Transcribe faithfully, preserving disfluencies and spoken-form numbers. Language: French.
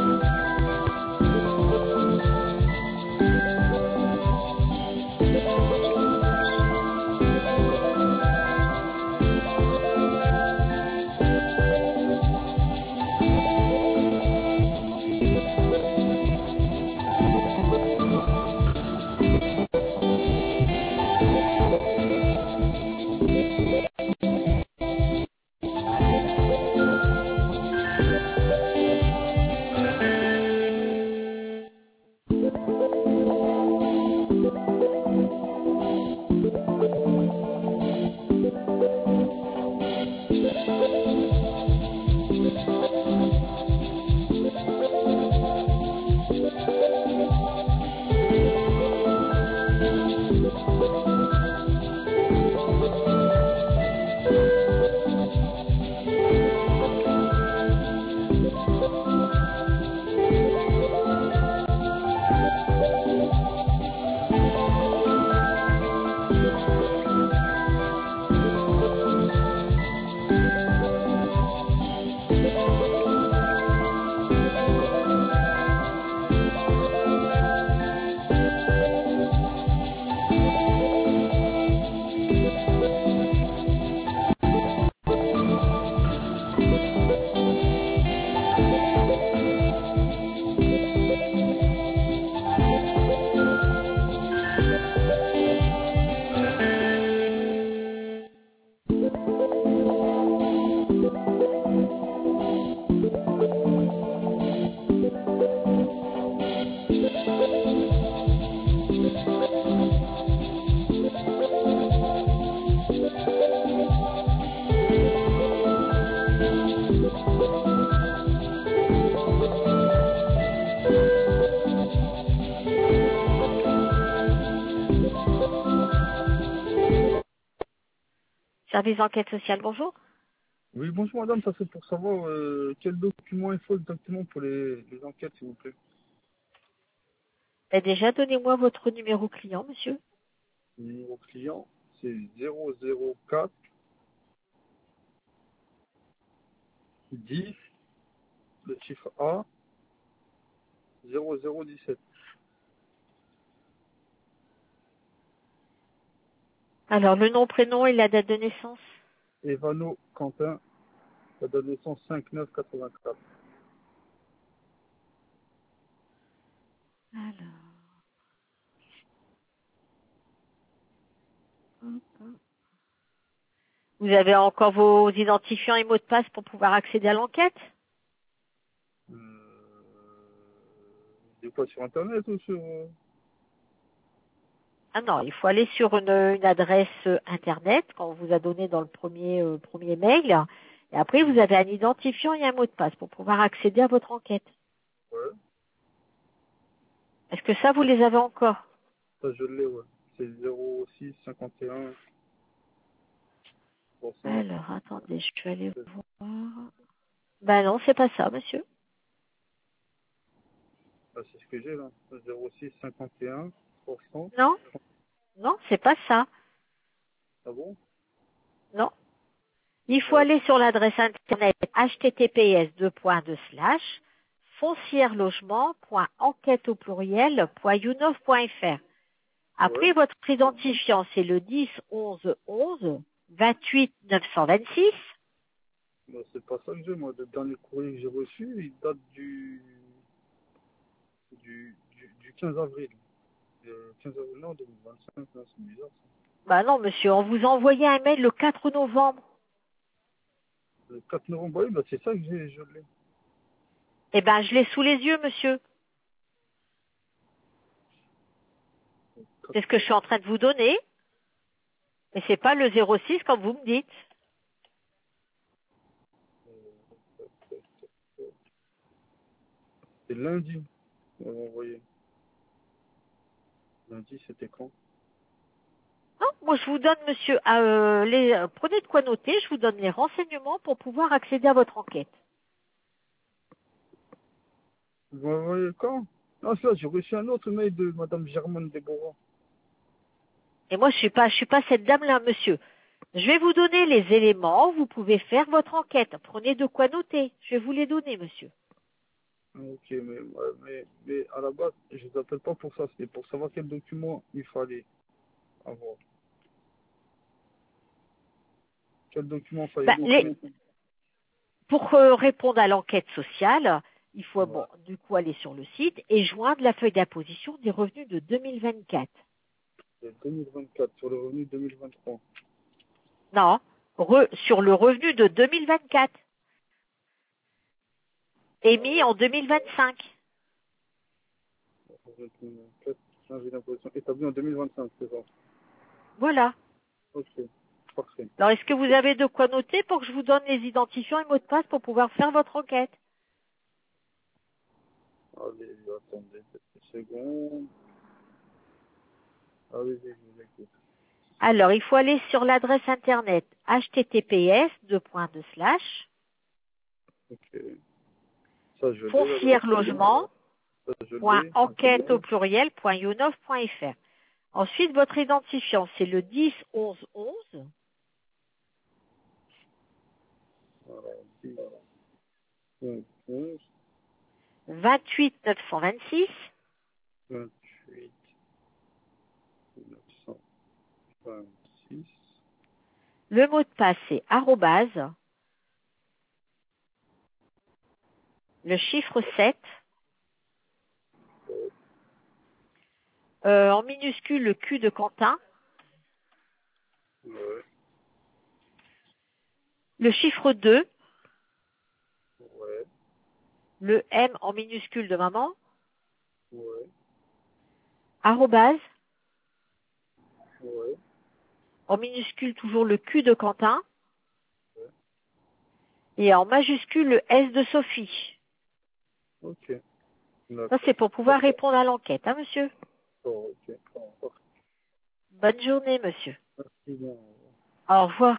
Service d'enquête sociale, bonjour. Oui, bonjour madame, ça c'est pour savoir euh, quel document il faut exactement pour les, les enquêtes, s'il vous plaît. Ben déjà, donnez-moi votre numéro client, monsieur. Le numéro client, c'est zéro zéro quatre dix, le chiffre A, zéro zéro dix-sept. Alors, le nom, prénom et la date de naissance. Evano Quentin, la date de naissance cinq neuf quatre-vingt-quatre. Alors. Vous avez encore vos identifiants et mots de passe pour pouvoir accéder à l'enquête? Euh, des fois sur internet ou sur... euh, Ah non, il faut aller sur une, une adresse euh, internet qu'on vous a donné dans le premier, euh, premier mail. Et après, vous avez un identifiant et un mot de passe pour pouvoir accéder à votre enquête. Ouais, Est-ce que ça, vous les avez encore? ça je l'ai, ouais. C'est zéro six cinquante et un trois cents. Alors, attendez, je vais aller voir. Ben non, c'est pas ça, monsieur. Ah, c'est ce que j'ai là. zéro six cinquante et un trois cents. Non, non, c'est pas ça. Ah bon? Non. Il faut Ouais. aller sur l'adresse internet h t t p s deux points deux slash foncièrelogement.enquête au pluriel point younov point f r. Après, Ouais. votre identifiant, c'est le dix onze onze vingt-huit neuf cent vingt-six. Bah, c'est pas ça que j'ai, moi. Le dernier courrier que j'ai reçu, il date du, du, du, du quinze avril. Le quinze avril, non, deux mille vingt-cinq, là, c'est bizarre ça. Bah non, monsieur, on vous a envoyé un mail le quatre novembre. Le quatre novembre, oui, bah, c'est ça que j'ai, je l'ai. Eh ben, je l'ai sous les yeux, monsieur. Le quatre C'est ce que je suis en train de vous donner. Mais c'est pas le zéro six comme vous me dites. C'est lundi, on m'a envoyé. Lundi, c'était quand? Non, moi je vous donne, monsieur, euh, les, euh, prenez de quoi noter, je vous donne les renseignements pour pouvoir accéder à votre enquête. Vous m'avez envoyé quand? Non, c'est là, j'ai reçu un autre mail de madame Germaine Déborah. Et moi je suis pas, je suis pas cette dame-là, monsieur. Je vais vous donner les éléments, vous pouvez faire votre enquête. Prenez de quoi noter, je vais vous les donner, monsieur. Ok, mais, ouais, mais, mais à la base, je les appelle pas pour ça, c'était pour savoir quel document il fallait avoir. Quel document fallait Ben, les, transmettre. pour euh, répondre à l'enquête sociale, il faut Ouais. bon, du coup aller sur le site et joindre la feuille d'imposition des revenus de deux mille vingt-quatre. C'est deux mille vingt-quatre sur le revenu deux mille vingt-trois. Non, re- sur le revenu de deux mille vingt-quatre, émis en deux mille vingt-cinq. Revenu deux mille vingt-quatre, chargé d'imposition établi en deux mille vingt-cinq, c'est ça. Voilà. Ok, parfait. Alors, est-ce que vous avez de quoi noter pour que je vous donne les identifiants et mots de passe pour pouvoir faire votre enquête? Allez, attendez quelques secondes. Allez-y, je vous écoute. Alors, il faut aller sur l'adresse internet h t t p s deux points deux slash Ok. Ça, je l'ai, foncière l'adresse. logement Ça, je point l'ai. enquête au pluriel point younov point f r. Ensuite, votre identifiant, c'est le dix onze onze Voilà, dix, onze, onze, vingt-huit neuf cent vingt-six. vingt-huit, neuf cent vingt-six. Le mot de passe, c'est arrobase, le chiffre sept, euh, en minuscule le Q de Quentin, Ouais, le chiffre deux, ouais, le M en minuscule de maman, ouais, arrobase, ouais. en minuscule toujours le Q de Quentin, Ouais. et en majuscule le S de Sophie. Ok, Ça, d'accord. c'est pour pouvoir répondre à l'enquête, hein, monsieur? Oh, ok. Bonne journée, monsieur. Merci bien. Au revoir.